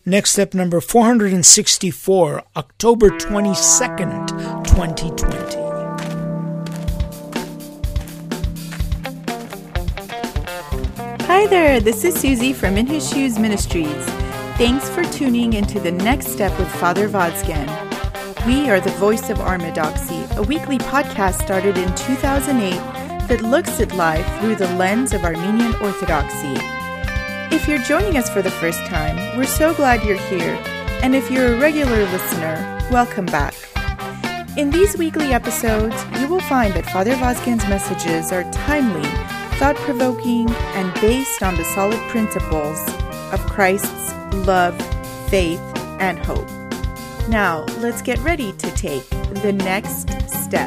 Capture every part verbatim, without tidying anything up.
Next step number four hundred sixty-four, October twenty-second, twenty twenty. Hi there, this is Susie from In His Shoes Ministries. Thanks for tuning into the Next Step with Father Vazgen. We are the voice of Orthodoxy, a weekly podcast started in two thousand eight that looks at life through the lens of Armenian Orthodoxy. If you're joining us for the first time, we're so glad you're here. And if you're a regular listener, welcome back. In these weekly episodes, you will find that Father Vazgen's messages are timely, thought-provoking, and based on the solid principles of Christ's love, faith, and hope. Now, let's get ready to take the next step.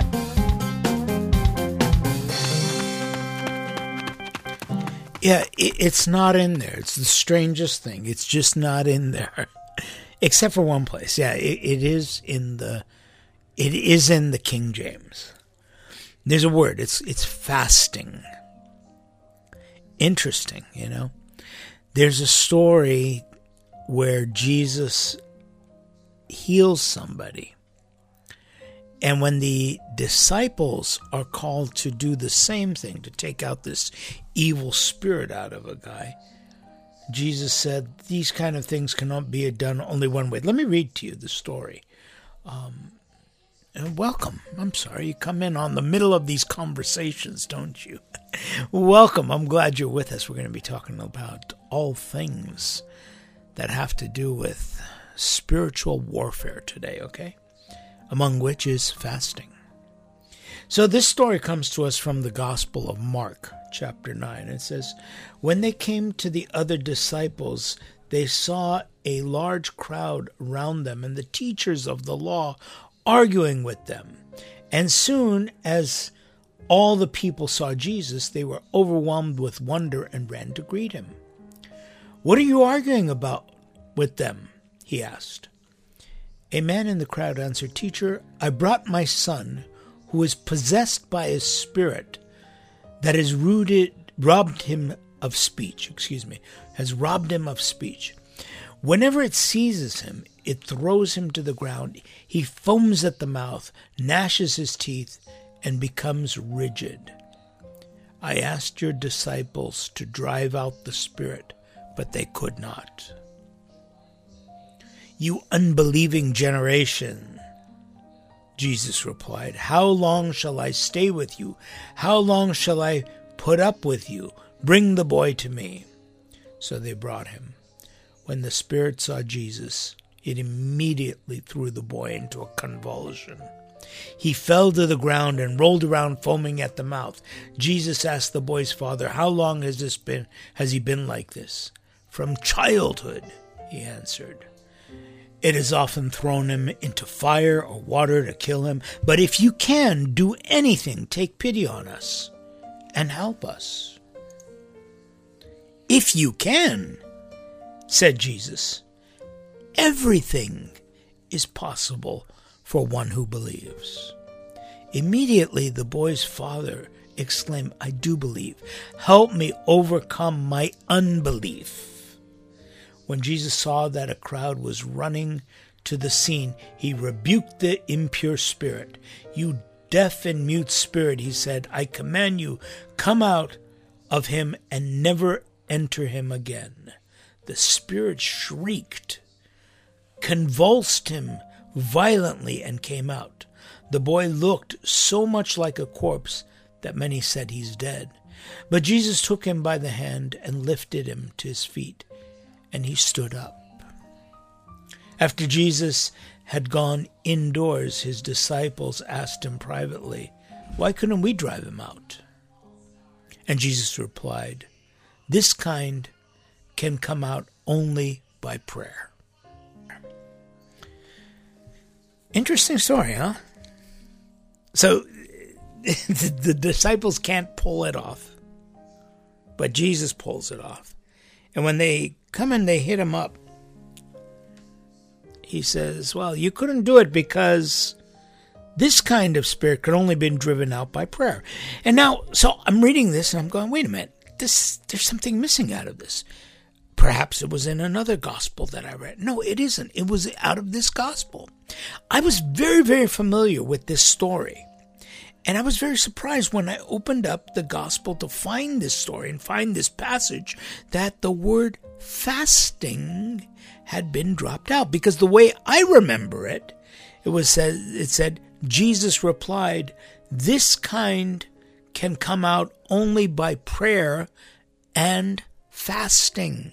Yeah, it, it's not in there. It's the strangest thing. It's just not in there. Except for one place. Yeah, it, it is in the it is in the King James. There's a word. It's it's fasting. Interesting, you know. There's a story where Jesus heals somebody. And when the disciples are called to do the same thing, to take out this evil spirit out of a guy, Jesus said, these kind of things cannot be done only one way. Let me read to you the story. Um, and welcome. I'm sorry, you come in on the middle of these conversations, don't you? Welcome. I'm glad you're with us. We're going to be talking about all things that have to do with spiritual warfare today, okay? Among which is fasting. So this story comes to us from the Gospel of Mark, chapter nine. It says, when they came to the other disciples, they saw a large crowd around them and the teachers of the law arguing with them. And soon as all the people saw Jesus, they were overwhelmed with wonder and ran to greet him. What are you arguing about with them? He asked. A man in the crowd answered, Teacher, I brought my son, who is possessed by a spirit that has rooted, robbed him of speech, excuse me, has robbed him of speech. Whenever it seizes him, it throws him to the ground. He foams at the mouth, gnashes his teeth, and becomes rigid. I asked your disciples to drive out the spirit, but they could not. You unbelieving generation, Jesus replied, how long shall I stay with you? How long shall I put up with you? Bring the boy to me. So they brought him. When the spirit saw Jesus, it immediately threw the boy into a convulsion. He fell to the ground and rolled around foaming at the mouth. Jesus asked the boy's father, how long has this been, has he been like this? From childhood, he answered. It has often thrown him into fire or water to kill him. But if you can do anything, take pity on us and help us. If you can, said Jesus, everything is possible for one who believes. Immediately the boy's father exclaimed, I do believe. Help me overcome my unbelief. When Jesus saw that a crowd was running to the scene, he rebuked the impure spirit. You deaf and mute spirit, he said, I command you, come out of him and never enter him again. The spirit shrieked, convulsed him violently, and came out. The boy looked so much like a corpse that many said he's dead. But Jesus took him by the hand and lifted him to his feet. And he stood up. After Jesus had gone indoors, his disciples asked him privately, why couldn't we drive him out? And Jesus replied, this kind can come out only by prayer. Interesting story, huh? So the disciples can't pull it off, but Jesus pulls it off. And when they come and they hit him up, he says, well, you couldn't do it because this kind of spirit could only be driven out by prayer. And now, so I'm reading this and I'm going, wait a minute, this, there's something missing out of this. perhaps it was in another gospel that I read. No, it isn't. It was out of this gospel. I was very, very familiar with this story. And I was very surprised when I opened up the gospel to find this story and find this passage that the word fasting had been dropped out. Because the way I remember it, it was said, it said, Jesus replied, "This kind can come out only by prayer and fasting."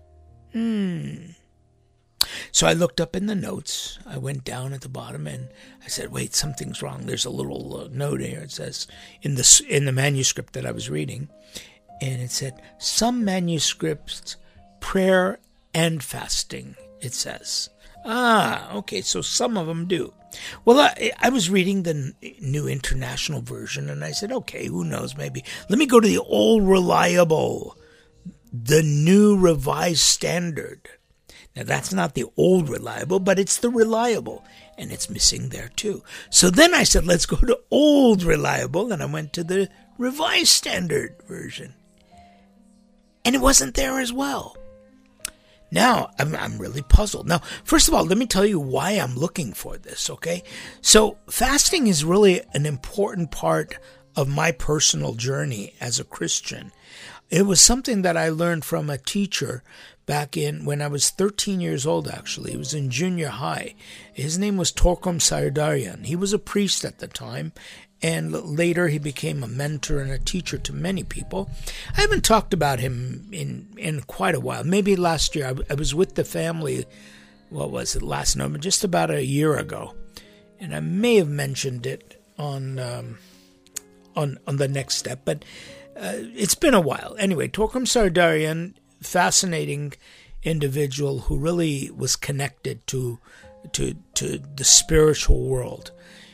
Hmm. So I looked up in the notes. I went down at the bottom and I said, wait, something's wrong. There's a little uh, note here. It says in the, in the manuscript that I was reading, and it said, some manuscripts, prayer and fasting, it says. Ah, okay, so some of them do. Well, I, I was reading the New International Version, and I said, okay, who knows, maybe. Let me go to the old reliable, the New Revised Standard. Now, that's not the old reliable, but it's the reliable, and it's missing there too. So then I said, let's go to old reliable, and I went to the Revised Standard Version. And it wasn't there as well. Now, I'm, I'm really puzzled. Now, first of all, let me tell you why I'm looking for this, okay? So, fasting is really an important part of my personal journey as a Christian. It was something that I learned from a teacher back in when I was thirteen years old, actually. He was in junior high. His name was Torkom Sardarian. He was a priest at the time, and later he became a mentor and a teacher to many people. I haven't talked about him in, in quite a while. Maybe last year. I, I was with the family, what was it, last November, just about a year ago. And I may have mentioned it on um, on, on the next step, but uh, it's been a while. Anyway, Torkom Sardarian, fascinating individual who really was connected to to to the spiritual world.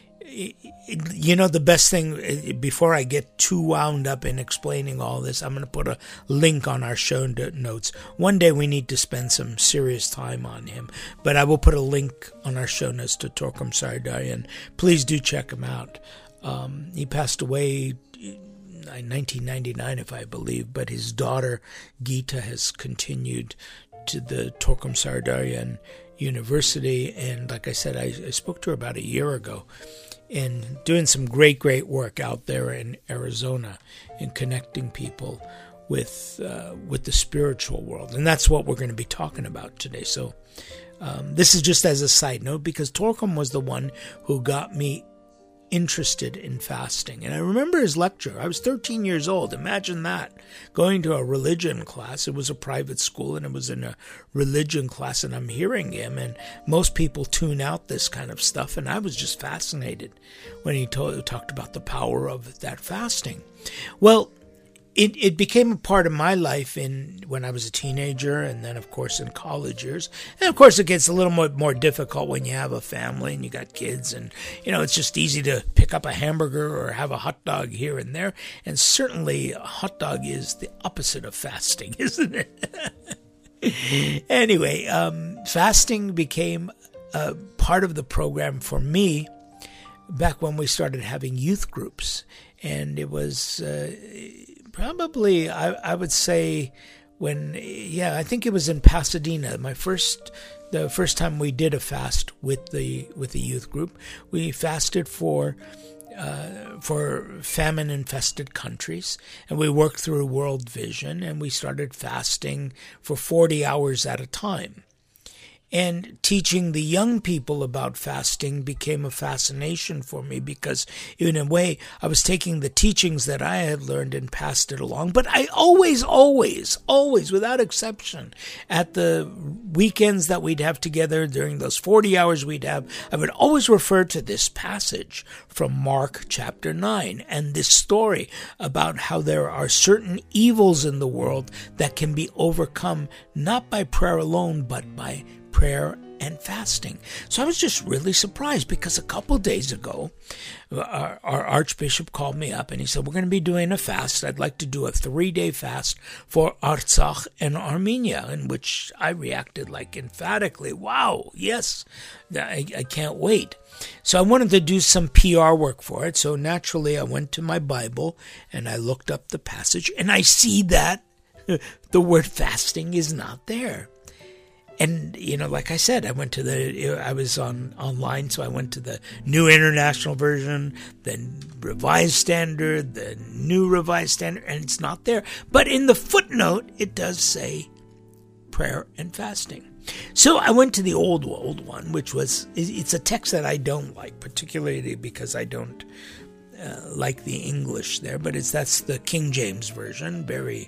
You know, the best thing, before I get too wound up in explaining all this, I'm going to put a link on our show notes. One day we need to spend some serious time on him, but I will put a link on our show notes to Torkom Sardarian. Please do check him out. Um, he passed away in nineteen ninety-nine, if I believe, but his daughter Gita has continued to the Torkom Sardarian University, and like I said, I, I spoke to her about a year ago, and doing some great, great work out there in Arizona in connecting people with uh, with the spiritual world, and that's what we're going to be talking about today. So um, this is just as a side note, because Torkom was the one who got me interested in fasting. And I remember his lecture. I was thirteen years old. Imagine that. Going to a religion class. It was a private school, and it was in a religion class, and I'm hearing him, and most people tune out this kind of stuff, and I was just fascinated when he told, talked about the power of that fasting. Well, It it became a part of my life in when I was a teenager, and then, of course, in college years. And, of course, it gets a little more, more difficult when you have a family and you got kids. And, you know, it's just easy to pick up a hamburger or have a hot dog here and there. And certainly a hot dog is the opposite of fasting, isn't it? Anyway, um, fasting became a part of the program for me back when we started having youth groups. And it was... Uh, Probably, I, I would say, when, yeah, I think it was in Pasadena. My first, the first time we did a fast with the with the youth group, we fasted for uh, for famine-infested countries, and we worked through World Vision, and we started fasting for forty hours at a time. And teaching the young people about fasting became a fascination for me, because in a way I was taking the teachings that I had learned and passed it along. But I always, always, always, without exception, at the weekends that we'd have together, during those forty hours we'd have, I would always refer to this passage from Mark chapter nine and this story about how there are certain evils in the world that can be overcome not by prayer alone, but by prayer and fasting. So I was just really surprised, because a couple of days ago, our, our Archbishop called me up and he said, we're going to be doing a fast. I'd like to do a three-day fast for Artsakh and Armenia, in which I reacted like emphatically, wow, yes, I, I can't wait. So I wanted to do some P R work for it. So naturally I went to my Bible and I looked up the passage, and I see that the word fasting is not there. And, you know, like I said, I went to the, I was on online, so I went to the New International Version, the Revised Standard, the New Revised Standard, and it's not there. But in the footnote, it does say prayer and fasting. So I went to the old, old one, which was, it's a text that I don't like, particularly because I don't uh, like the English there, but it's that's the King James Version, very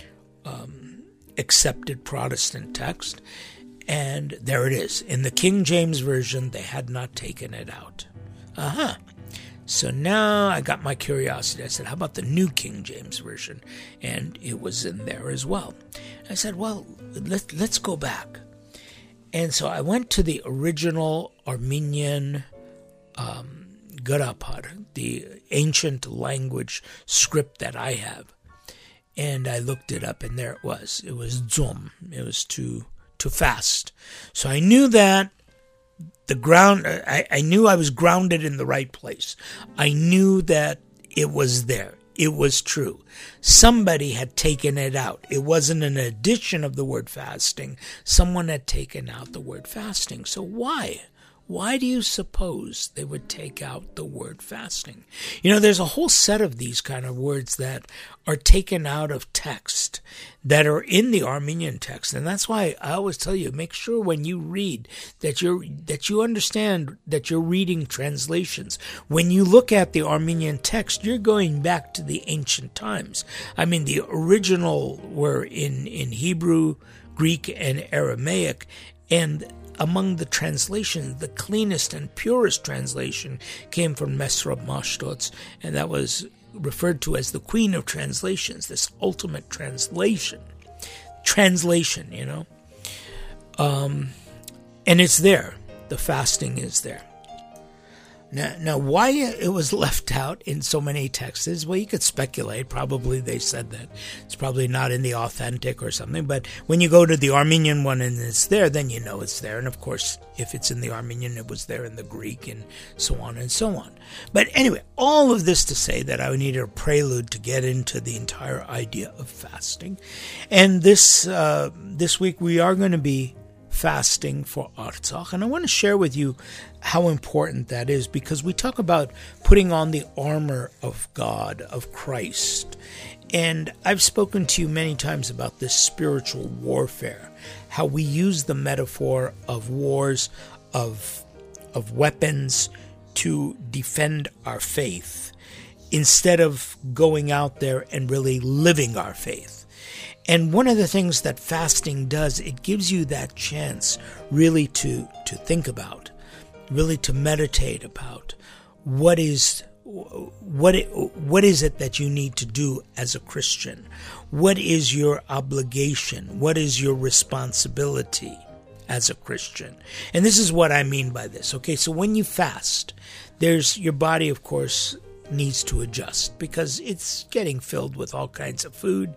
um, accepted Protestant text. And there it is. In the King James Version, they had not taken it out. Uh-huh. So now I got my curiosity. I said, how about the New King James Version? And it was in there as well. I said, well, let, let's go back. And so I went to the original Armenian um, Garapar, the ancient language script that I have. And I looked it up, and there it was. It was Dzom. It was to... to fast. So I knew that the ground, I, I knew I was grounded in the right place. I knew that it was there. It was true. Somebody had taken it out. It wasn't an addition of the word fasting. Someone had taken out the word fasting. So why? Why do you suppose they would take out the word fasting? You know, there's a whole set of these kind of words that are taken out of text that are in the Armenian text. And that's why I always tell you, make sure when you read that you're, that you understand that you're reading translations. When you look at the Armenian text, you're going back to the ancient times. I mean, the original were in, in Hebrew, Greek, and Aramaic, and among the translations, the cleanest and purest translation came from Mesrop Mashtots, and that was referred to as the Queen of Translations, this ultimate translation. Translation, you know. Um, and it's there. The fasting is there. Now, now, why it was left out in so many texts, well, you could speculate. Probably they said that it's probably not in the authentic or something. But when you go to the Armenian one and it's there, then you know it's there. And of course, if it's in the Armenian, it was there in the Greek and so on and so on. But anyway, all of this to say that I needed a prelude to get into the entire idea of fasting. And this uh, this week we are going to be fasting for Artsakh, and I want to share with you how important that is, because we talk about putting on the armor of God, of Christ, and I've spoken to you many times about this spiritual warfare, how we use the metaphor of wars, of of weapons to defend our faith, instead of going out there and really living our faith. And one of the things that fasting does, it gives you that chance really to, to think about, really to meditate about what is what it, what is it that you need to do as a Christian? What is your obligation? What is your responsibility as a Christian? And this is what I mean by this. Okay, so when you fast, there's your body, of course, needs to adjust because it's getting filled with all kinds of food.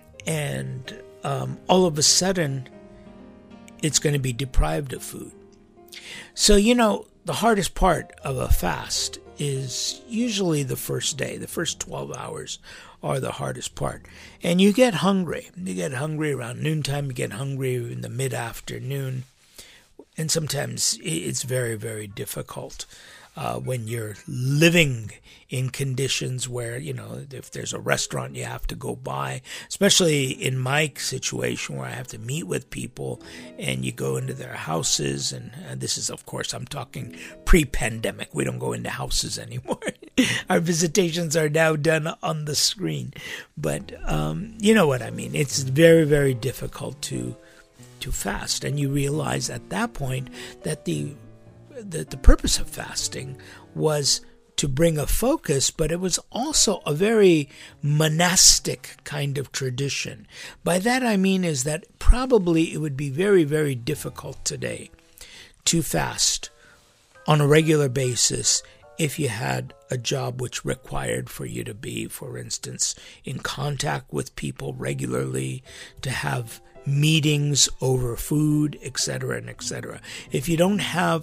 And um, all of a sudden, it's going to be deprived of food. So, you know, the hardest part of a fast is usually the first day. The first twelve hours are the hardest part. And you get hungry. You get hungry around noontime. You get hungry in the mid-afternoon. And sometimes it's very, very difficult. Uh, when you're living in conditions where, you know, if there's a restaurant you have to go by, especially in my situation where I have to meet with people and you go into their houses, and, and this is, of course, I'm talking pre-pandemic. We don't go into houses anymore. Our visitations are now done on the screen. But um, you know what I mean. It's very, very difficult to to fast. And you realize at that point that the The, the purpose of fasting was to bring a focus, but it was also a very monastic kind of tradition. By that I mean is that probably it would be very, very difficult today to fast on a regular basis if you had a job which required for you to be, for instance, in contact with people regularly, to have meetings over food, et cetera, and et cetera. If you don't have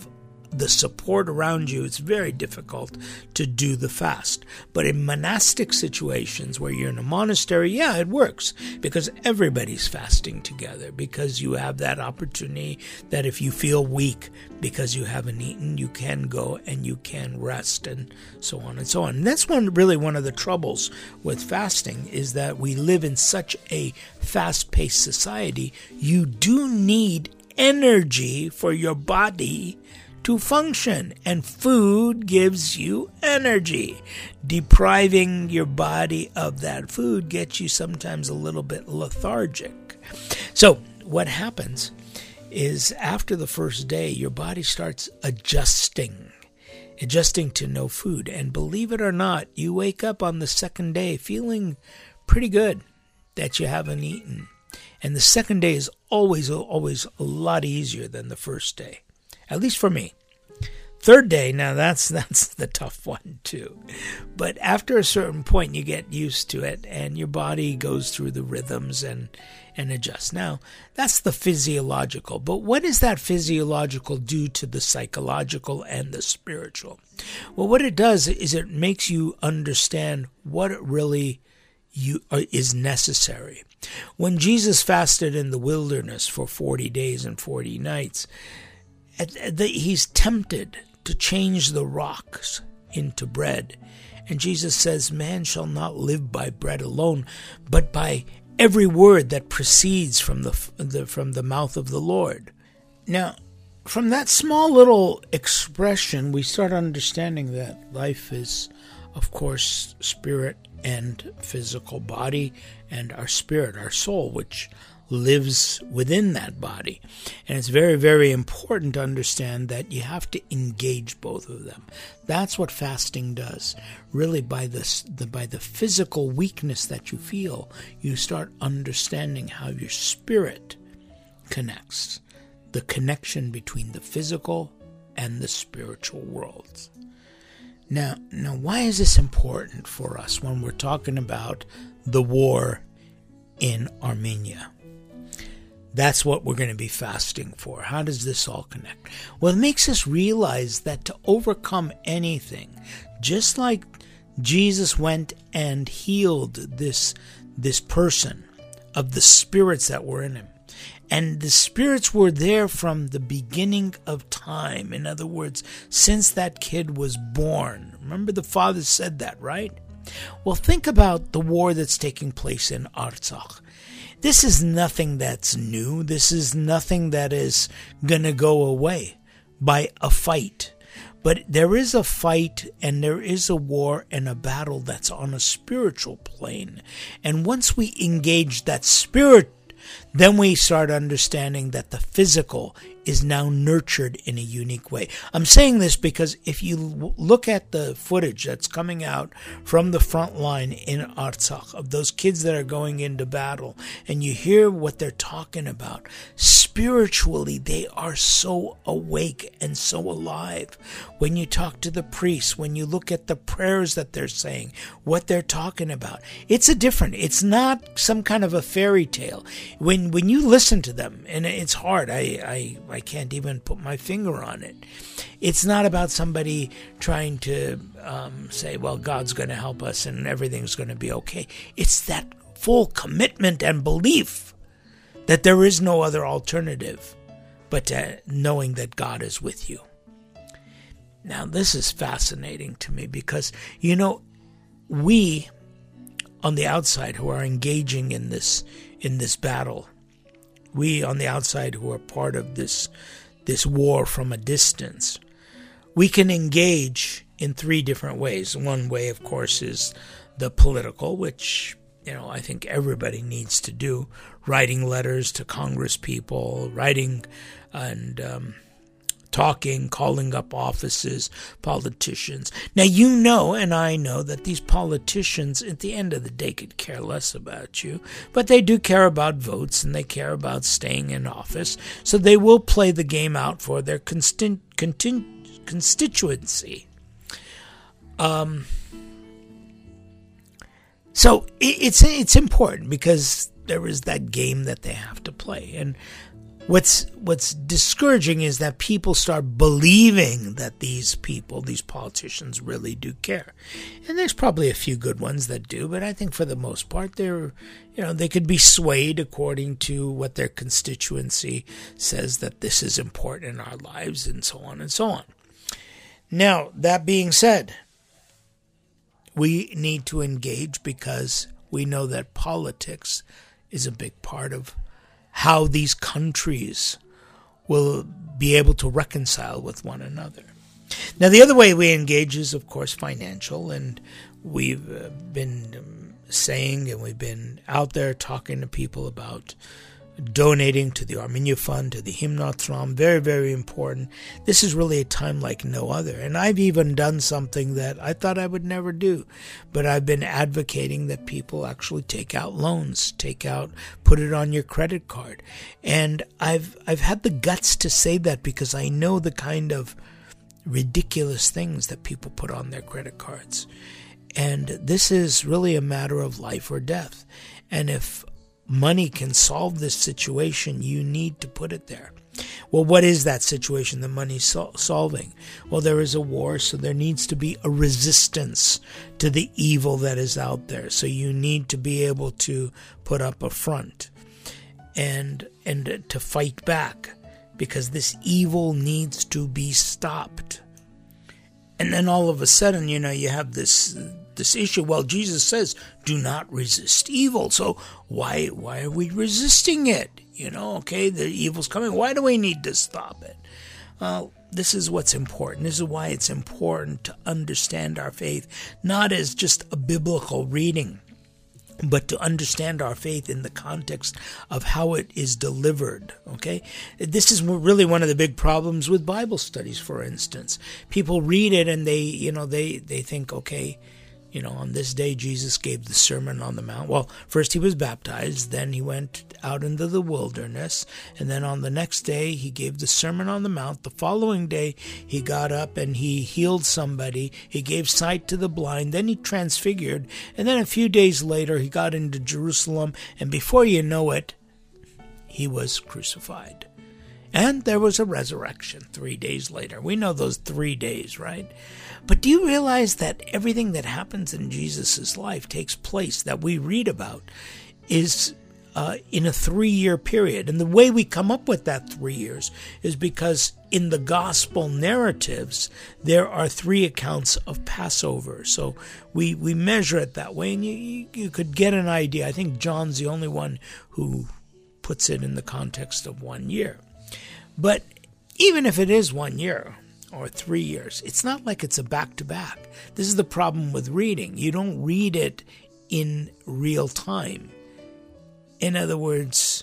the support around you, it's very difficult to do the fast. But in monastic situations where you're in a monastery, yeah, it works because everybody's fasting together, because you have that opportunity that if you feel weak because you haven't eaten, you can go and you can rest and so on and so on. And that's one really one of the troubles with fasting is that we live in such a fast-paced society. You do need energy for your body to function, and food gives you energy. Depriving your body of that food gets you sometimes a little bit lethargic. So what happens is after the first day, your body starts adjusting, adjusting to no food. And believe it or not, you wake up on the second day feeling pretty good that you haven't eaten. And the second day is always, always a lot easier than the first day. At least for me. Third day, now that's that's the tough one too. But after a certain point, you get used to it, and your body goes through the rhythms and, and adjusts. Now, that's the physiological. But what does that physiological do to the psychological and the spiritual? Well, what it does is it makes you understand what it really you, uh, is necessary. When Jesus fasted in the wilderness for forty days and forty nights, he's tempted to change the rocks into bread. And Jesus says, man shall not live by bread alone, but by every word that proceeds from the, the from the mouth of the Lord. Now, from that small little expression, we start understanding that life is, of course, spirit and physical body, and our spirit, our soul, which lives within that body. And it's very, very important to understand that you have to engage both of them. That's what fasting does. Really, by this, the, by the physical weakness that you feel, you start understanding how your spirit connects. The connection between the physical and the spiritual worlds. Now, now, why is this important for us when we're talking about the war in Armenia? That's what we're going to be fasting for. How does this all connect? Well, it makes us realize that to overcome anything, just like Jesus went and healed this, this person of the spirits that were in him, and the spirits were there from the beginning of time. In other words, since that kid was born. Remember the father said that, right? Well, think about the war that's taking place in Artsakh. This is nothing that's new. This is nothing that is going to go away by a fight. But there is a fight and there is a war and a battle that's on a spiritual plane. And once we engage that spirit, then we start understanding that the physical is now nurtured in a unique way. I'm saying this because if you look at the footage that's coming out from the front line in Artsakh of those kids that are going into battle, and you hear what they're talking about, spiritually they are so awake and so alive. When you talk to the priests, when you look at the prayers that they're saying, what they're talking about, it's a different, it's not some kind of a fairy tale. When when you listen to them, and it's hard, I, I, I can't even put my finger on it. It's not about somebody trying to um, say, well, God's going to help us and everything's going to be okay. It's that full commitment and belief that there is no other alternative but uh, knowing that God is with you. Now, this is fascinating to me because, you know, we on the outside who are engaging in this in this battle, we on the outside who are part of this this war from a distance, we can engage in three different ways. One way, of course, is the political, which, you know, I think everybody needs to do. Writing letters to Congress people, writing and um, talking, calling up offices, politicians. Now, you know, and I know that these politicians at the end of the day could care less about you, but they do care about votes and they care about staying in office. So they will play the game out for their constin- contin- constituency. Um, so it, it's it's important because there is that game that they have to play. And What's what's discouraging is that people start believing that these people, these politicians, really do care. And there's probably a few good ones that do, but I think for the most part, they're, you know, they could be swayed according to what their constituency says that this is important in our lives, and so on and so on. Now, that being said, we need to engage because we know that politics is a big part of how these countries will be able to reconcile with one another. Now, the other way we engage is, of course, financial, and we've uh, been saying and we've been out there talking to people about donating to the Armenia Fund, to the Himnotram. Very, very important. This is really a time like no other. And I've even done something that I thought I would never do, but I've been advocating that people actually take out loans, take out, put it on your credit card. And I've I've had the guts to say that because I know the kind of ridiculous things that people put on their credit cards. And this is really a matter of life or death. And if money can solve this situation, you need to put it there. Well, what is that situation that money's sol- solving? Well, there is a war, so there needs to be a resistance to the evil that is out there. So you need to be able to put up a front and and to fight back, because this evil needs to be stopped. And then all of a sudden, you know, you have this this issue. Well, Jesus says, do not resist evil. So why why are we resisting it? You know, okay, the evil's coming. Why do we need to stop it? Well, this is what's important. This is why it's important to understand our faith, not as just a biblical reading, but to understand our faith in the context of how it is delivered, okay? This is really one of the big problems with Bible studies, for instance. People read it and they, you know, they, they think, okay, you know, on this day Jesus gave the Sermon on the Mount. Well, first he was baptized, then he went out into the wilderness, and then on the next day he gave the Sermon on the Mount. The following day he got up and he healed somebody. He gave sight to the blind. Then he transfigured, and then a few days later he got into Jerusalem, and before you know it, he was crucified. And there was a resurrection three days later. We know those three days, right? But do you realize that everything that happens in Jesus' life takes place, that we read about, is uh, in a three-year period? And the way we come up with that three years is because in the gospel narratives, there are three accounts of Passover. So we, we measure it that way, and you, you, you could get an idea. I think John's the only one who puts it in the context of one year. But even if it is one year or three years, it's not like it's a back-to-back. This is the problem with reading. You don't read it in real time. In other words,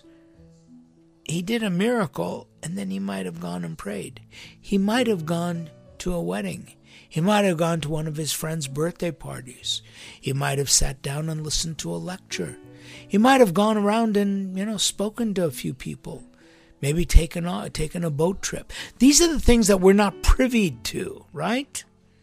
he did a miracle, and then he might have gone and prayed. He might have gone to a wedding. He might have gone to one of his friends' birthday parties. He might have sat down and listened to a lecture. He might have gone around and, you know, spoken to a few people. Maybe taken a, taken a boat trip. These are the things that we're not privy to, right?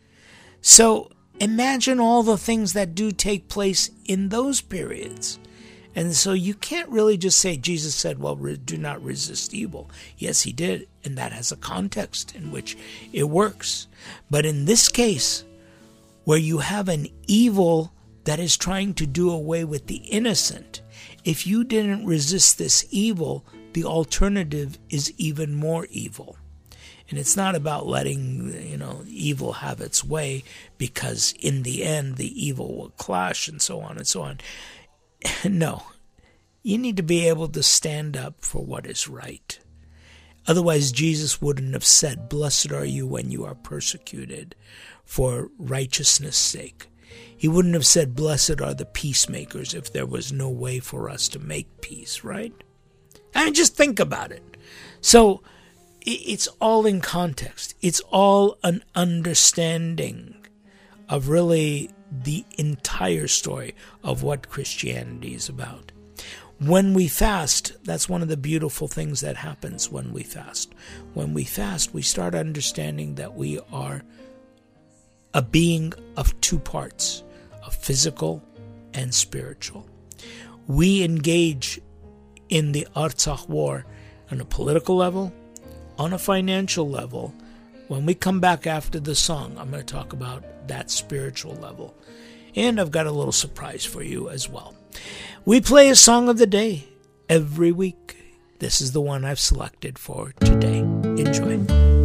So imagine all the things that do take place in those periods. And so you can't really just say, Jesus said, well, re- do not resist evil. Yes, he did. And that has a context in which it works. But in this case, where you have an evil that is trying to do away with the innocent, if you didn't resist this evil, the alternative is even more evil. And it's not about letting, you know, evil have its way, because in the end the evil will clash and so on and so on. No. You need to be able to stand up for what is right. Otherwise, Jesus wouldn't have said, "Blessed are you when you are persecuted for righteousness' sake." He wouldn't have said, "Blessed are the peacemakers," if there was no way for us to make peace, right? I mean, just think about it. So it's all in context. It's all an understanding of really the entire story of what Christianity is about. When we fast, that's one of the beautiful things that happens when we fast. When we fast, we start understanding that we are a being of two parts, of physical and spiritual. We engage in the Artsakh war, on a political level, on a financial level. When we come back after the song, I'm going to talk about that spiritual level. And I've got a little surprise for you as well. We play a song of the day every week. This is the one I've selected for today. Enjoy.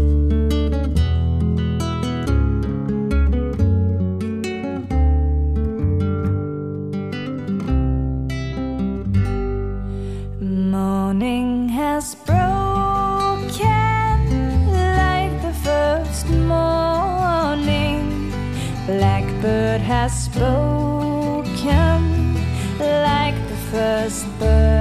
Morning has broken like the first morning. Blackbird has spoken like the first bird.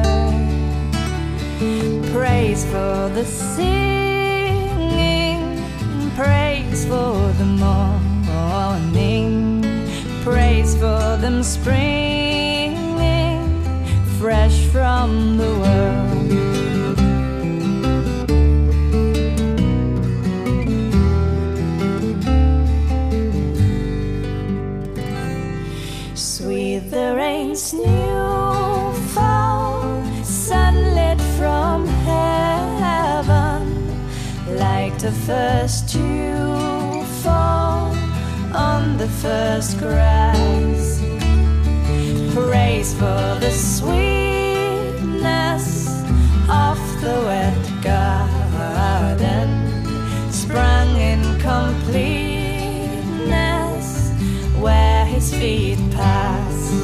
Praise for the singing, praise for the morning, praise for them springing fresh from the world. Sweet the rain's new fall, sunlit from heaven, like the first dew fall on the first grass. Praise for the sweetness of the wet garden, sprung in completeness where his feet pass.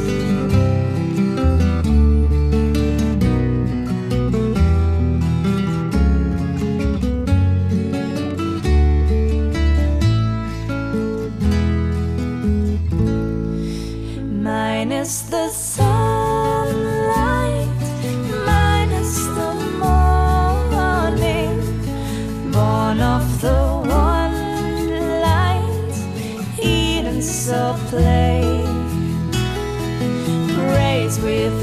Minus the sunlight, minus the morning, born of the one light, Eden so play. Praise with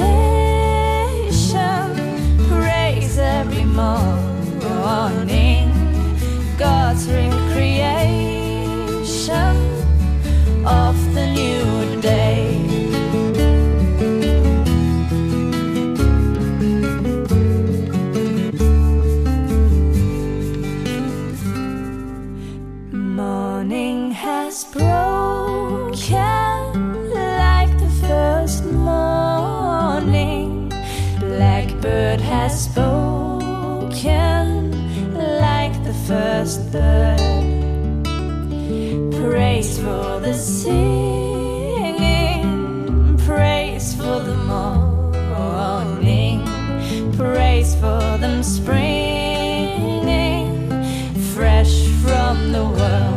elation, praise every morning, God's recreation of the new day. Morning has broken like the first morning. Blackbird has spoken like the first bird. Praise for the singing, praise for the morning, praise for them springing fresh from the world.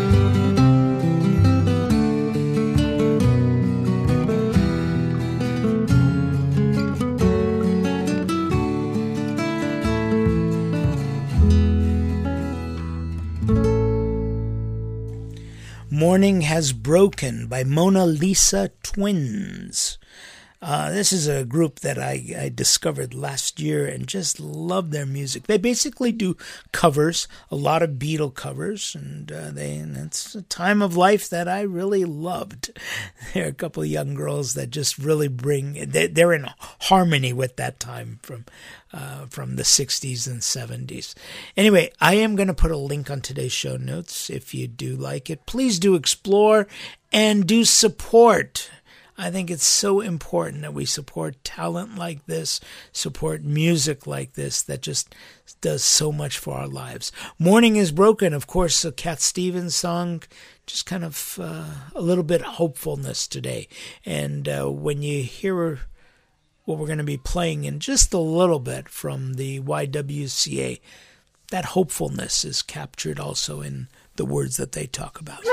Morning Has Broken by Mona Lisa Twins. Uh, this is a group that I, I discovered last year and just love their music. They basically do covers, a lot of Beatle covers, and uh, they and it's a time of life that I really loved. There are a couple of young girls that just really bring, they, they're in harmony with that time from uh, from the sixties and seventies. Anyway, I am going to put a link on today's show notes. If you do like it, please do explore and do support. I think it's so important that we support talent like this, support music like this that just does so much for our lives. Morning is Broken, of course, a Cat Stevens song, just kind of uh, a little bit hopefulness today. And uh, when you hear what we're going to be playing in just a little bit from the Y W C A, that hopefulness is captured also in the words that they talk about.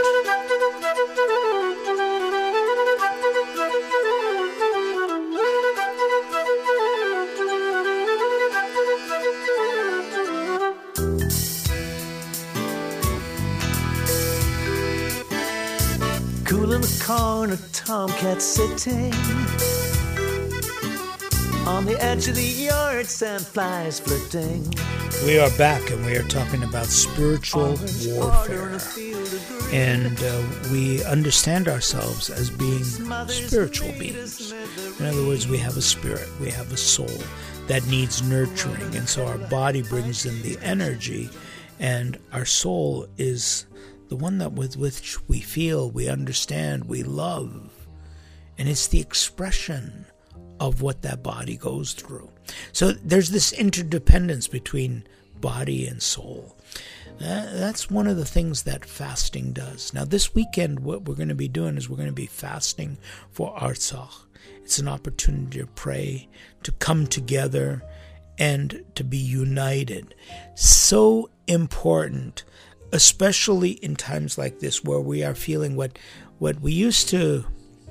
Cool in the corner, tomcat sitting on the edge of the yard, sandflies flirting. We are back and we are talking about spiritual warfare. And uh, we understand ourselves as being spiritual beings. In other words, we have a spirit, we have a soul that needs nurturing. And so our body brings in the energy, and our soul is the one that with which we feel, we understand, we love. And it's the expression of what that body goes through. So there's this interdependence between body and soul. Uh, that's one of the things that fasting does. Now, this weekend, what we're going to be doing is we're going to be fasting for Artsakh. It's an opportunity to pray, to come together, and to be united. So important, especially in times like this where we are feeling what, what we used to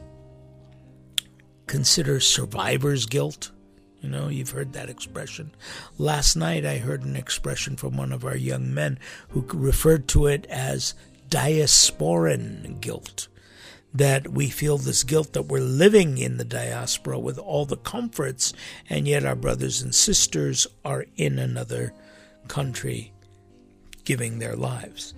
consider survivor's guilt. You know, you've heard that expression. Last night I heard an expression from one of our young men who referred to it as diasporan guilt. That we feel this guilt that we're living in the diaspora with all the comforts, and yet our brothers and sisters are in another country giving their lives.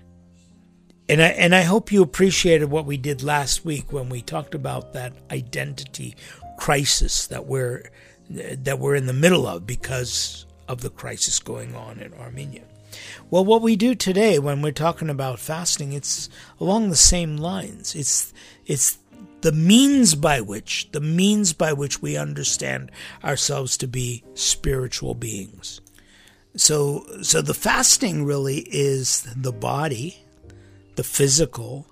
And I, and I hope you appreciated what we did last week when we talked about that identity crisis that we're that we're in the middle of because of the crisis going on in Armenia. Well, what we do today when we're talking about fasting, it's along the same lines. It's it's the means by which, the means by which we understand ourselves to be spiritual beings. So, so the fasting really is the body, the physical,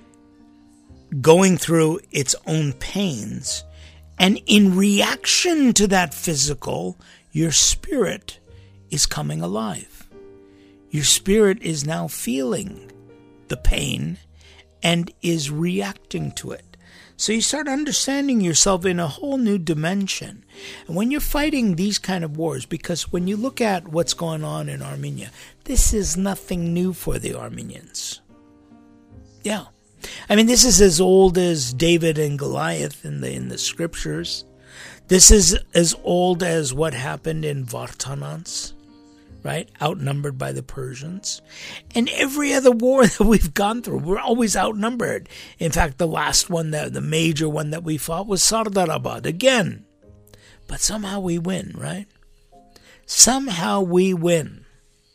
going through its own pains. And in reaction to that physical, your spirit is coming alive. Your spirit is now feeling the pain and is reacting to it. So you start understanding yourself in a whole new dimension. And when you're fighting these kind of wars, because when you look at what's going on in Armenia, this is nothing new for the Armenians. Yeah. I mean, this is as old as David and Goliath in the in the scriptures. This is as old as what happened in Vartanants, right? Outnumbered by the Persians. And every other war that we've gone through, we're always outnumbered. In fact, the last one, that the major one that we fought was Sardarabad again. But somehow we win, right? Somehow we win.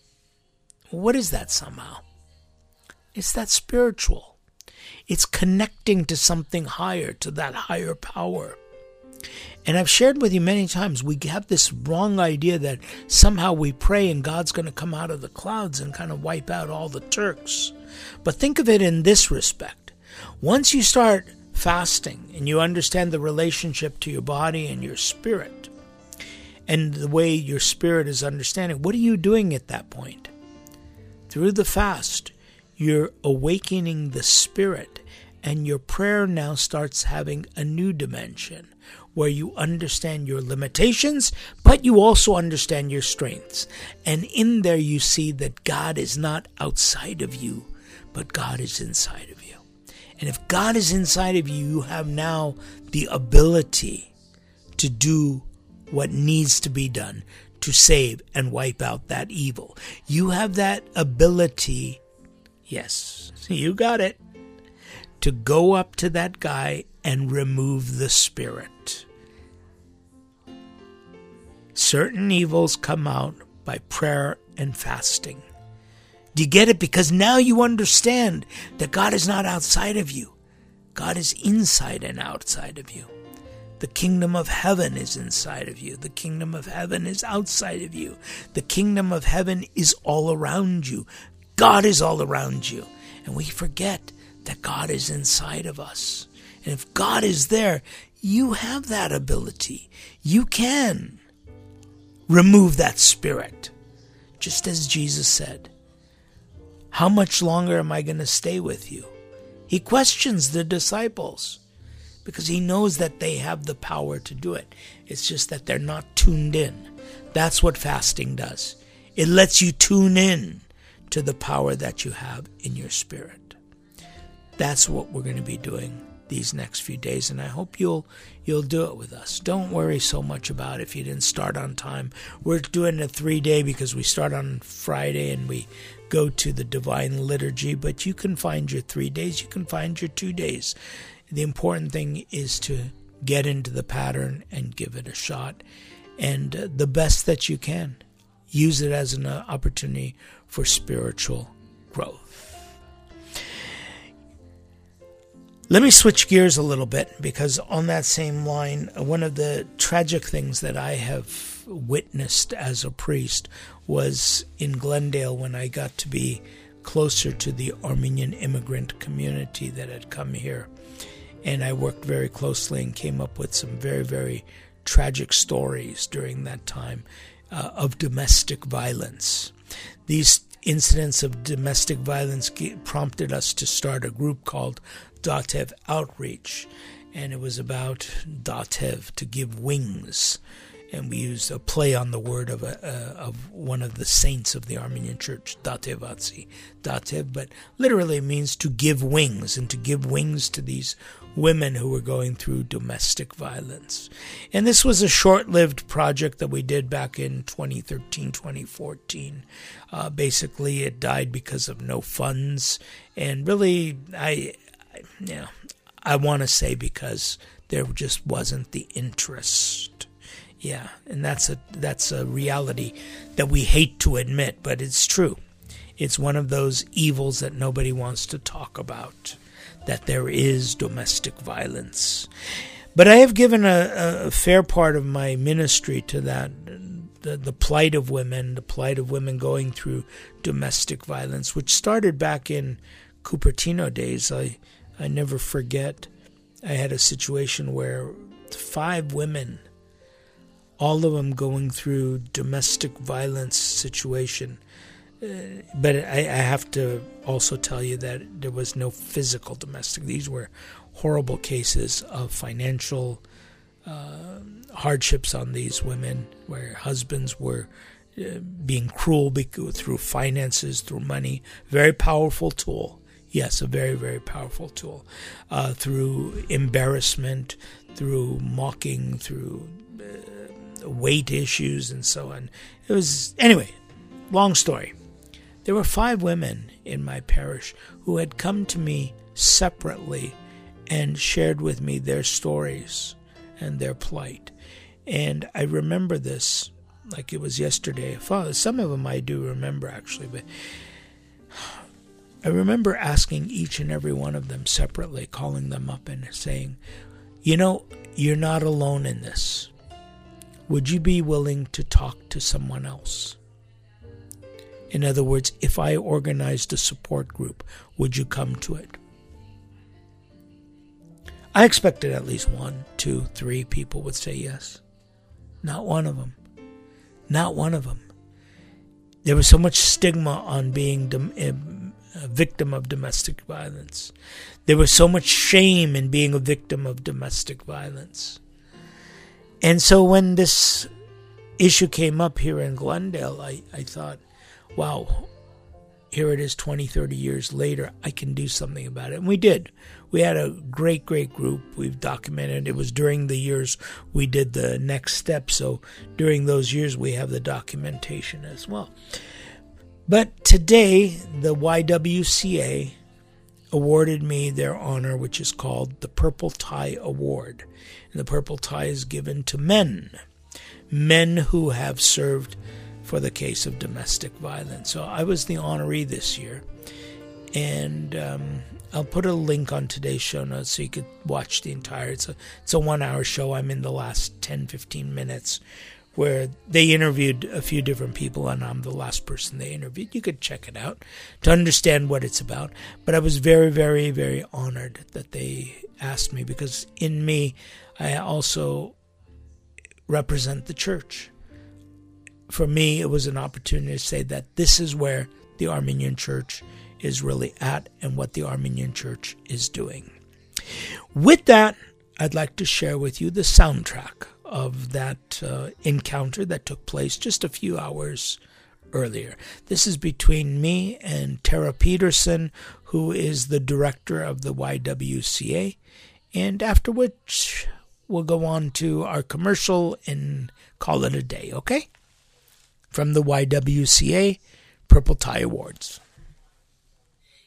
What is that somehow? It's that spiritual. It's connecting to something higher, to that higher power. And I've shared with you many times, we have this wrong idea that somehow we pray and God's going to come out of the clouds and kind of wipe out all the Turks. But think of it in this respect. Once you start fasting and you understand the relationship to your body and your spirit, and the way your spirit is understanding, what are you doing at that point? Through the fast, you're awakening the spirit, and your prayer now starts having a new dimension where you understand your limitations, but you also understand your strengths. And in there you see that God is not outside of you, but God is inside of you. And if God is inside of you, you have now the ability to do what needs to be done to save and wipe out that evil. You have that ability. Yes, you got it. To go up to that guy and remove the spirit. Certain evils come out by prayer and fasting. Do you get it? Because now you understand that God is not outside of you. God is inside and outside of you. The kingdom of heaven is inside of you. The kingdom of heaven is outside of you. The kingdom of heaven is all around you. God is all around you. And we forget that God is inside of us. And if God is there, you have that ability. You can remove that spirit. Just as Jesus said, how much longer am I going to stay with you? He questions the disciples because he knows that they have the power to do it. It's just that they're not tuned in. That's what fasting does. It lets you tune in to the power that you have in your spirit. That's what we're going to be doing these next few days, and I hope you'll you'll do it with us. Don't worry so much about if you didn't start on time. We're doing a three-day because we start on Friday and we go to the Divine Liturgy, but you can find your three days, you can find your two days. The important thing is to get into the pattern and give it a shot. and uh, the best that you can. Use it as an uh, opportunity for spiritual growth. Let me switch gears a little bit, because on that same line, one of the tragic things that I have witnessed as a priest was in Glendale, when I got to be closer to the Armenian immigrant community that had come here. And I worked very closely and came up with some very, very tragic stories during that time uh, of domestic violence. These incidents of domestic violence prompted us to start a group called Datev Outreach, and it was about Datev, to give wings, and we used a play on the word of a uh, of one of the saints of the Armenian Church, Datevatsi, Datev, but literally means to give wings, and to give wings to these women who were going through domestic violence. And this was a short-lived project that we did back in twenty thirteen, twenty fourteen. Uh, basically, it died because of no funds, and really, I, I you know, I want to say because there just wasn't the interest. Yeah, and that's a that's a reality that we hate to admit, but it's true. It's one of those evils that nobody wants to talk about, that there is domestic violence. But I have given a, a fair part of my ministry to that, the, the plight of women, the plight of women going through domestic violence, which started back in Cupertino days. I, I never forget, I had a situation where five women, all of them going through domestic violence situation. Uh, but I, I have to also tell you that there was no physical domestic. These were horrible cases of financial uh, hardships on these women, where husbands were uh, being cruel through finances, through money. Very powerful tool. Yes, a very, very powerful tool. Uh, through embarrassment, through mocking, through uh, weight issues, and so on. It was, anyway, long story. There were five women in my parish who had come to me separately and shared with me their stories and their plight. And I remember this like it was yesterday. Some of them I do remember, actually, but I remember asking each and every one of them separately, calling them up and saying, you know, you're not alone in this. Would you be willing to talk to someone else? In other words, if I organized a support group, would you come to it? I expected at least one, two, three people would say yes. Not one of them. Not one of them. There was so much stigma on being a victim of domestic violence. There was so much shame in being a victim of domestic violence. And so when this issue came up here in Glendale, I, I thought, wow, here it is twenty, thirty years later, I can do something about it. And we did. We had a great, great group. We've documented. It was during the years we did the next step. So during those years, we have the documentation as well. But today, the Y W C A awarded me their honor, which is called the Purple Tie Award. And the Purple Tie is given to men. Men who have served for the case of domestic violence. So I was the honoree this year. And um, I'll put a link on today's show notes so you could watch the entire, it's a, it's a one-hour show. I'm in the last ten, fifteen minutes where they interviewed a few different people, and I'm the last person they interviewed. You could check it out to understand what it's about. But I was very, very, very honored that they asked me, because in me, I also represent the church. For me, it was an opportunity to say that this is where the Armenian Church is really at and what the Armenian Church is doing. With that, I'd like to share with you the soundtrack of that uh, encounter that took place just a few hours earlier. This is between me and Tara Peterson, who is the director of the Y W C A, and after which we'll go on to our commercial and call it a day, okay? From the Y W C A Purple Tie Awards.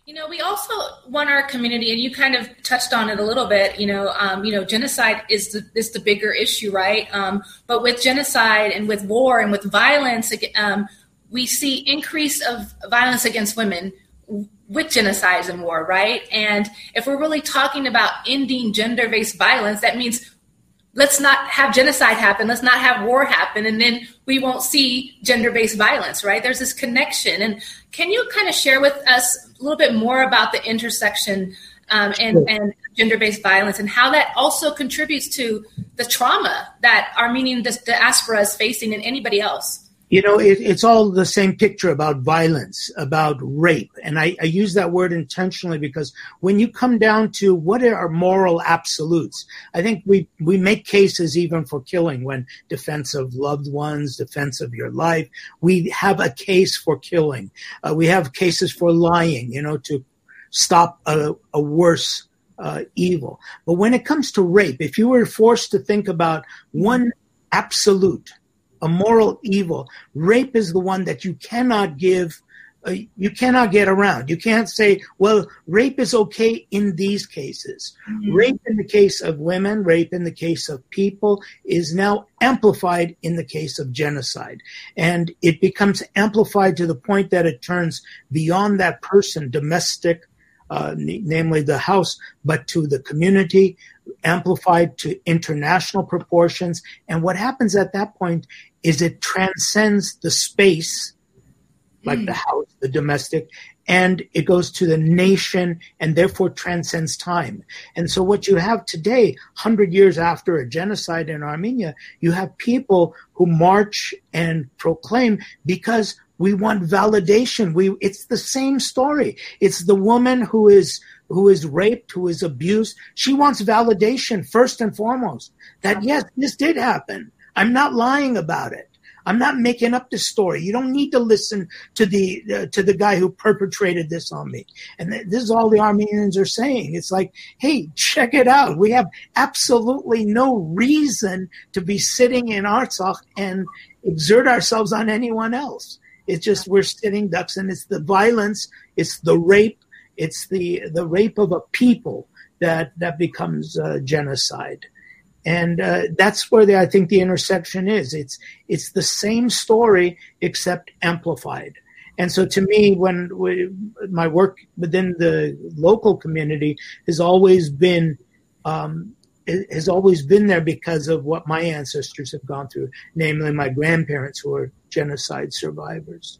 You know, we also want our community, and you kind of touched on it a little bit, you know, um, you know, genocide is the, is the bigger issue, right? Um, but with genocide and with war and with violence, um, we see increase of violence against women with genocides and war, right? And if we're really talking about ending gender-based violence, that means let's not have genocide happen, let's not have war happen, and then we won't see gender-based violence, right? There's this connection. And can you kind of share with us a little bit more about the intersection um, and, sure. and gender-based violence and how that also contributes to the trauma that Armenian diaspora is facing and anybody else? You know, it, it's all the same picture about violence, about rape. And I, I use that word intentionally because when you come down to what are moral absolutes, I think we, we make cases even for killing when defense of loved ones, defense of your life. We have a case for killing. Uh, we have cases for lying, you know, to stop a, a worse uh, evil. But when it comes to rape, if you were forced to think about one absolute, a moral evil, rape is the one that you cannot give, uh, you cannot get around. You can't say, well, rape is okay in these cases. Mm-hmm. Rape in the case of women, rape in the case of people is now amplified in the case of genocide. And it becomes amplified to the point that it turns beyond that person, domestic, uh, n- namely the house, but to the community, amplified to international proportions. And what happens at that point is it transcends the space, like mm. the house, the domestic, and it goes to the nation and therefore transcends time. And so what you have today, one hundred years after a genocide in Armenia, you have people who march and proclaim because we want validation. We, it's the same story. It's the woman who is who is raped, who is abused. She wants validation first and foremost that, yes, this did happen. I'm not lying about it. I'm not making up this story. You don't need to listen to the uh, to the guy who perpetrated this on me. And th- this is all the Armenians are saying. It's like, hey, check it out. We have absolutely no reason to be sitting in Artsakh and exert ourselves on anyone else. It's just we're sitting ducks, and it's the violence, it's the rape, it's the the rape of a people that that becomes uh, genocide. And uh, that's where the, I think the intersection is. It's it's the same story except amplified. And so to me, when we, my work within the local community has always been um, has always been there because of what my ancestors have gone through, namely my grandparents who are genocide survivors.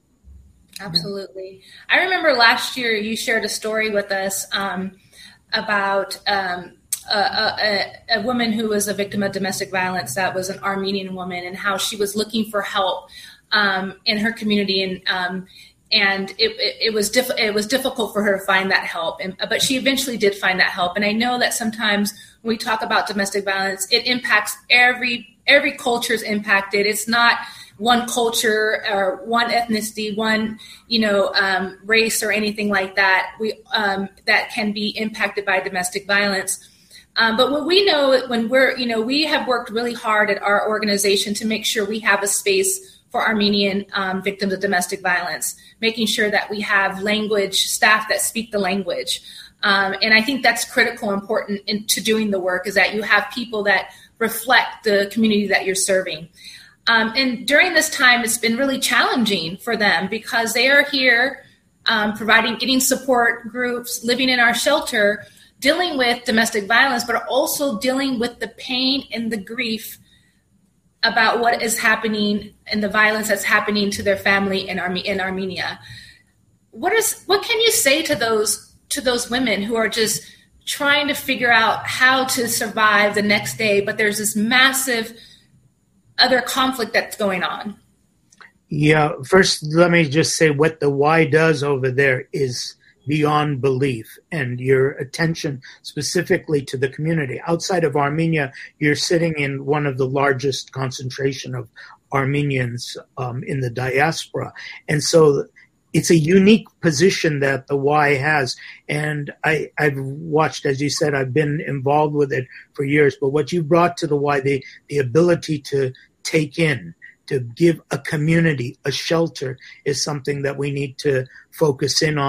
Absolutely. I remember last year you shared a story with us um, about um, A, a, a woman who was a victim of domestic violence that was an Armenian woman, and how she was looking for help um, in her community, and um, and it, it, it was diff- it was difficult for her to find that help, and, but she eventually did find that help. And I know that sometimes when we talk about domestic violence, it impacts every every culture is impacted. It's not one culture or one ethnicity, one you know um, race or anything like that. We um, that can be impacted by domestic violence. Um, but what we know when we're, you know, we have worked really hard at our organization to make sure we have a space for Armenian um, victims of domestic violence, making sure that we have language, staff that speak the language. Um, and I think that's critical, important in, to doing the work, is that you have people that reflect the community that you're serving. Um, and during this time, it's been really challenging for them because they are here um, providing, getting support groups, living in our shelter, dealing with domestic violence, but also dealing with the pain and the grief about what is happening and the violence that's happening to their family in, Arme- in Armenia. What is what can you say to those to those women who are just trying to figure out how to survive the next day, but there's this massive other conflict that's going on? Yeah, first let me just say what the Y does over there is beyond belief, and your attention specifically to the community. Outside of Armenia, you're sitting in one of the largest concentration of Armenians um, in the diaspora. And so it's a unique position that the Y has. And I, I've watched, as you said, I've been involved with it for years. But what you brought to the Y, the, the ability to take in, to give a community a shelter, is something that we need to focus in on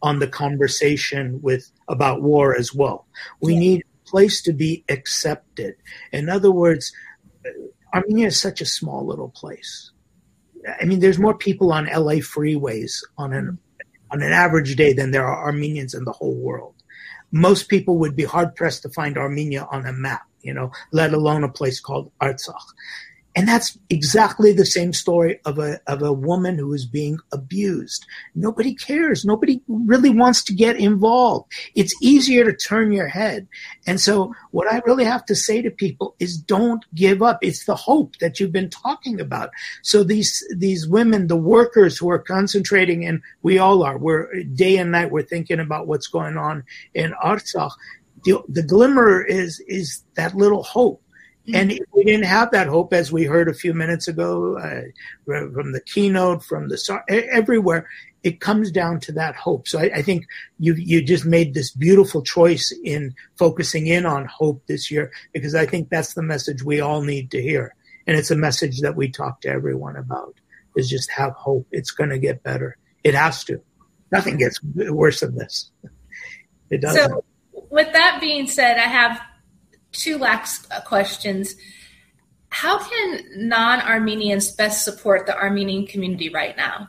on the conversation with about war as well. We yeah. need a place to be accepted. In other words, Armenia is such a small little place. I mean, there's more people on L A freeways on an on an average day than there are Armenians in the whole world. Most people would be hard pressed to find Armenia on a map, you know, let alone a place called Artsakh. And that's exactly the same story of a of a woman who is being abused. Nobody cares. Nobody really wants to get involved. It's easier to turn your head. And so what I really have to say to people is don't give up. It's the hope that you've been talking about. So these these women, the workers who are concentrating, and we all are, we're day and night, we're thinking about what's going on in Artsakh. The, the glimmer is is that little hope. And if we didn't have that hope, as we heard a few minutes ago, uh, from the keynote, from the everywhere, it comes down to that hope. So I, I think you you just made this beautiful choice in focusing in on hope this year, because I think that's the message we all need to hear. And it's a message that we talk to everyone about, is just have hope. It's going to get better. It has to. Nothing gets worse than this. It doesn't. So with that being said, I have two last questions. How can non-Armenians best support the Armenian community right now?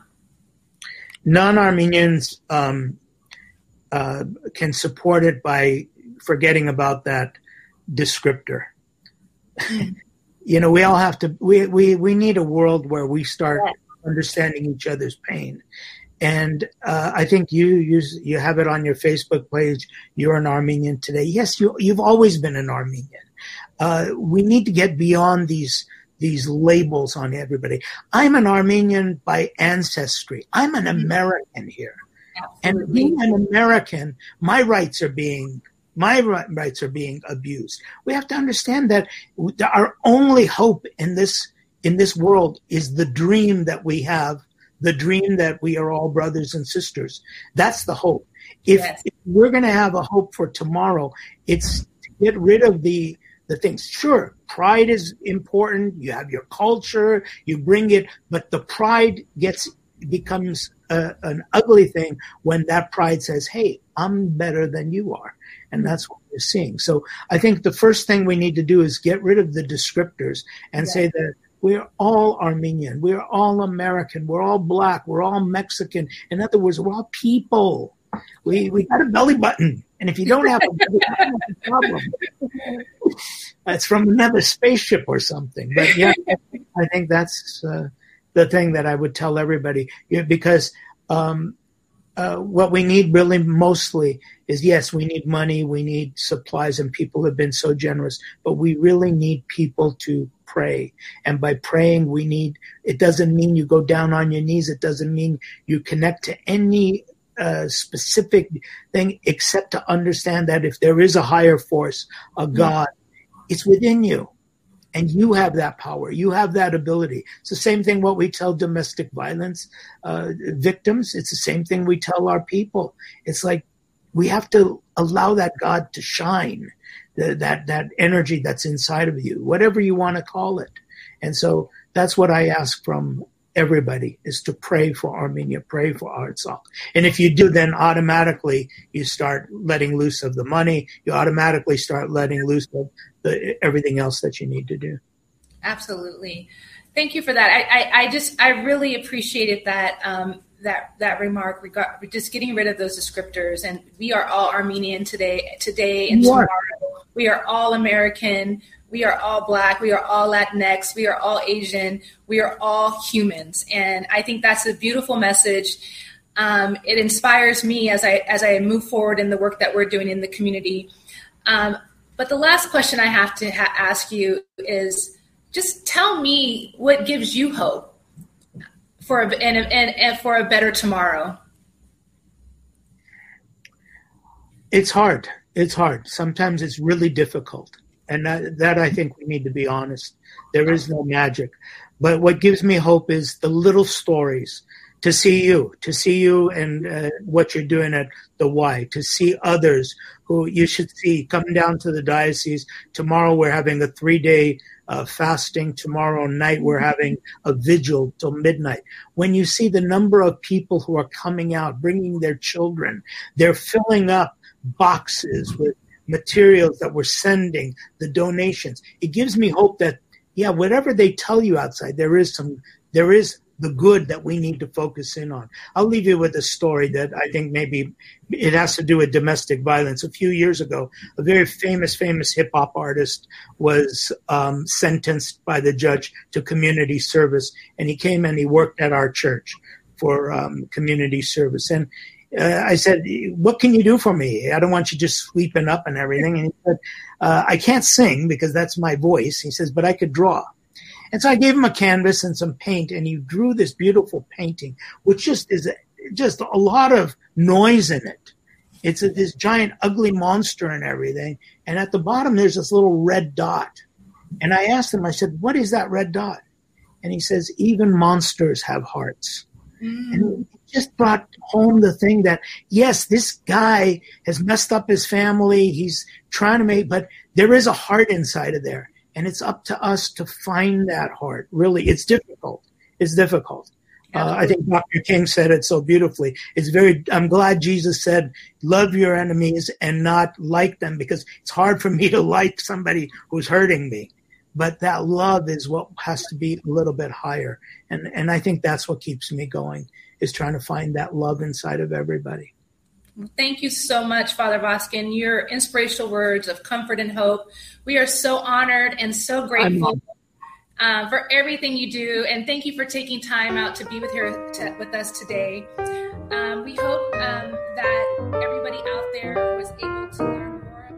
Non-Armenians um, uh, can support it by forgetting about that descriptor. Mm. You know, we all have to, we, we, we need a world where we start yeah. understanding each other's pain. And uh, I think you use you have it on your Facebook page. You're an Armenian today. Yes, you you've always been an Armenian. Uh, we need to get beyond these these labels on everybody. I'm an Armenian by ancestry. I'm an American here, Absolutely. And being an American, my rights are being my rights are being abused. We have to understand that our only hope in this in this world is the dream that we have. The dream that we are all brothers and sisters. That's the hope. If, yes. if we're going to have a hope for tomorrow, it's to get rid of the the things. Sure, pride is important. You have your culture, you bring it, but the pride gets becomes a, an ugly thing when that pride says, hey, I'm better than you are. And that's what we're seeing. So I think the first thing we need to do is get rid of the descriptors and yes. say that we're all Armenian. We're all American. We're all black. We're all Mexican. In other words, we're all people. We we got a belly button. And if you don't have a belly button, that's a problem. It's from another spaceship or something. But yeah, I think that's uh, the thing that I would tell everybody. Yeah, because um, uh, what we need really mostly is, yes, we need money. We need supplies. And people have been so generous. But we really need people to pray. And by praying, we need, it doesn't mean you go down on your knees. It doesn't mean you connect to any uh, specific thing, except to understand that if there is a higher force, a God, it's within you. And you have that power. You have that ability. It's the same thing what we tell domestic violence uh, victims. It's the same thing we tell our people. It's like we have to allow that God to shine. The, that that energy that's inside of you, whatever you want to call it. And so that's what I ask from everybody, is to pray for Armenia, pray for Artsakh. And if you do, then automatically you start letting loose of the money. You automatically start letting loose of the, everything else that you need to do. Absolutely. Thank you for that. I, I, I just, I really appreciated that, um, that, that remark regarding just getting rid of those descriptors. And we are all Armenian today, today and tomorrow. We are all American. We are all Black. We are all Latinx. We are all Asian. We are all humans. And I think that's a beautiful message. Um, it inspires me as I as I move forward in the work that we're doing in the community. Um, but the last question I have to ha- ask you is, just tell me what gives you hope for a, and, and, and for a better tomorrow. It's hard. It's hard. Sometimes it's really difficult. And that, that I think we need to be honest. There is no magic. But what gives me hope is the little stories, to see you, to see you and uh, what you're doing at the Y, to see others who you should see coming down to the diocese. Tomorrow we're having a three-day uh, fasting. Tomorrow night, we're having a vigil till midnight. When you see the number of people who are coming out, bringing their children, they're filling up boxes with materials that we're sending, the donations. It gives me hope that, yeah, whatever they tell you outside, there is some, there is the good that we need to focus in on. I'll leave you with a story that I think maybe it has to do with domestic violence. A few years ago, a very famous, famous hip hop artist was um, sentenced by the judge to community service, and he came and he worked at our church for um, community service. And uh, I said, "What can you do for me? I don't want you just sweeping up and everything." And he said, uh, "I can't sing because that's my voice." He says, "But I could draw." And so I gave him a canvas and some paint, and he drew this beautiful painting, which just is just a lot of noise in it. It's a, this giant, ugly monster and everything. And at the bottom, there's this little red dot. And I asked him, I said, "What is that red dot?" And he says, "Even monsters have hearts." Mm. And it just brought home the thing that, yes, this guy has messed up his family. He's trying to make, but there is a heart inside of there. And it's up to us to find that heart. Really, it's difficult. It's difficult. Uh, I think Doctor King said it so beautifully. It's very. I'm glad Jesus said, "Love your enemies and not like them," because it's hard for me to like somebody who's hurting me. But that love is what has to be a little bit higher. And and I think that's what keeps me going, is trying to find that love inside of everybody. Thank you so much, Father Voskin. Your inspirational words of comfort and hope. We are so honored and so grateful uh, for everything you do. And thank you for taking time out to be with here to, with us today. Um, we hope um, that everybody out there was able to learn more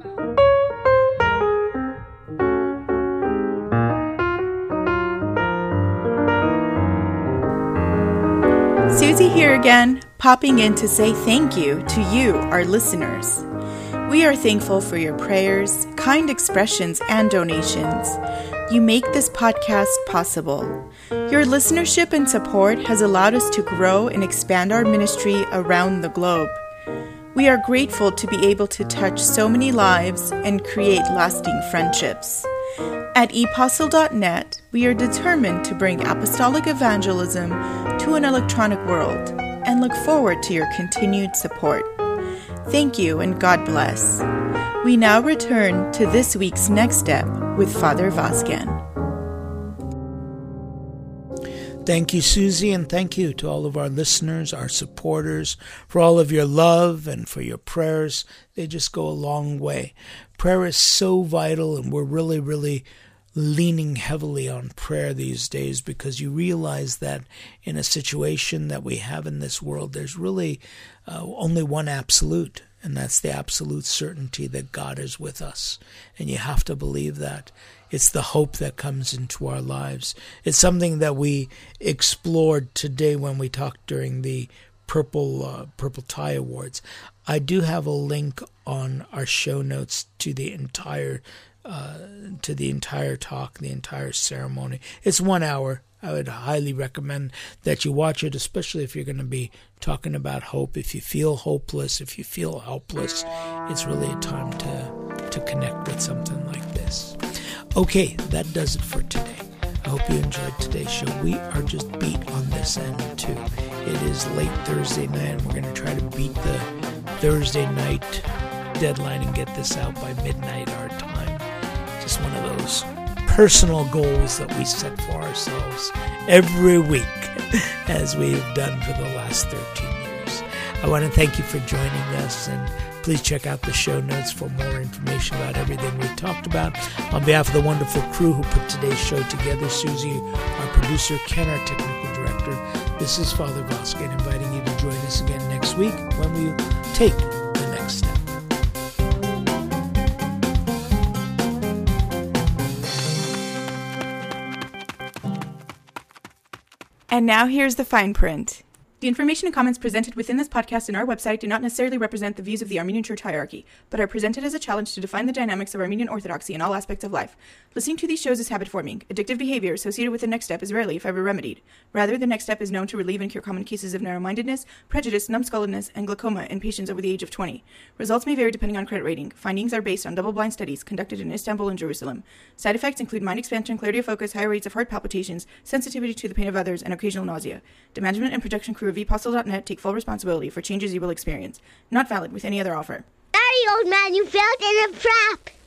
about. Susie here again, popping in to say thank you to you, our listeners. We are thankful for your prayers, kind expressions, and donations. You make this podcast possible. Your listenership and support has allowed us to grow and expand our ministry around the globe. We are grateful to be able to touch so many lives and create lasting friendships. At epostle dot net, we are determined to bring apostolic evangelism to an electronic world and look forward to your continued support. Thank you and God bless. We now return to this week's Next Step with Father Voskin. Thank you, Susie, and thank you to all of our listeners, our supporters, for all of your love and for your prayers. They just go a long way. Prayer is so vital, and we're really, really leaning heavily on prayer these days, because you realize that in a situation that we have in this world, there's really uh, only one absolute, and that's the absolute certainty that God is with us. And you have to believe that. It's the hope that comes into our lives. It's something that we explored today when we talked during the Purple uh, Purple Tie Awards. I do have a link on our show notes to the entire uh, to the entire talk, the entire ceremony. It's one hour. I would highly recommend that you watch it, especially if you're going to be talking about hope. If you feel hopeless, if you feel helpless, it's really a time to to connect with something like this. Okay, that does it for today. I hope you enjoyed today's show. We are just beat on this end, too. It is late Thursday night, and we're going to try to beat the Thursday night deadline and get this out by midnight our time. Just one of those personal goals that we set for ourselves every week, as we've done for the last thirteen years. I want to thank you for joining us, and please check out the show notes for more information about everything we talked about. On behalf of the wonderful crew who put today's show together, Susie, our producer, Ken, our technical director, this is Father Voskin inviting you to join us again next week when we take the next step. And now here's the fine print. The information and comments presented within this podcast and our website do not necessarily represent the views of the Armenian Church hierarchy, but are presented as a challenge to define the dynamics of Armenian Orthodoxy in all aspects of life. Listening to these shows is habit-forming. Addictive behavior associated with the next step is rarely, if ever, remedied. Rather, the next step is known to relieve and cure common cases of narrow-mindedness, prejudice, numbskulledness, and glaucoma in patients over the age of twenty. Results may vary depending on credit rating. Findings are based on double-blind studies conducted in Istanbul and Jerusalem. Side effects include mind expansion, clarity of focus, higher rates of heart palpitations, sensitivity to the pain of others, and occasional nausea. The management and production crew of v postal dot net take full responsibility for changes you will experience. Not valid with any other offer. Sorry, old man, you fell in a trap.